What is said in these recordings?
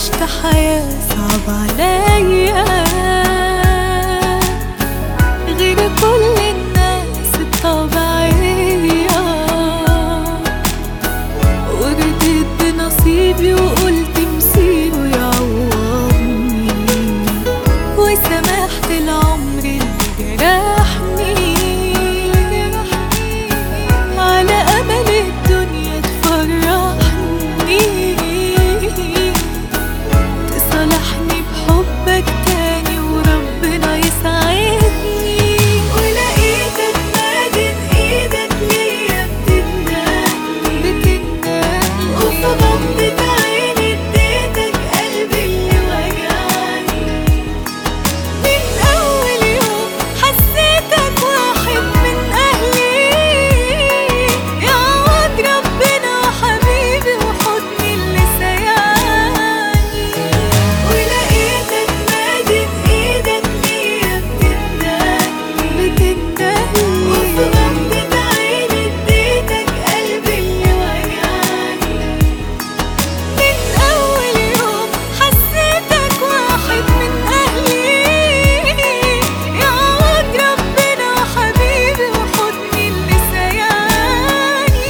عشت حياة صعبة عليا غير كل الناس الطبيعية، ورضيت بنصيبي وقلت مصيره يعوضني، وسمحت العمر اللي جرحني على أمل الدنيا تفرحني، تصالحني بحبك تاني وربنا يسعدني. ولقيتك مادد ايدك ليا بتندهني، وفي غمضة عيني اديتك قلبي اللي وجعني. من أول يوم حسيتك واحد من أهلي، يعوض ربنا حبيبي وحضني اللي سيعني. ولقيتك مادد ايدك ليا بتندهني، وفي غمضة عيني اديتك قلبي اللي وجعني. من أول يوم حسيتك واحد من أهلي، يعوض ربنا حبيبي وحضني اللي سيعني.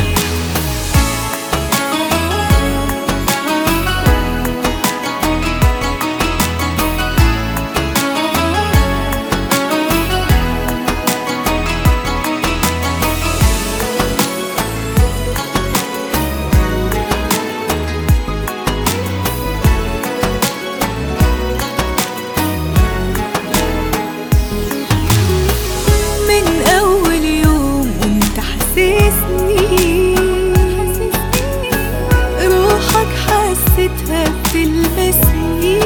من أول يوم وانت حسسني، روحك حسيتها بتلمسني،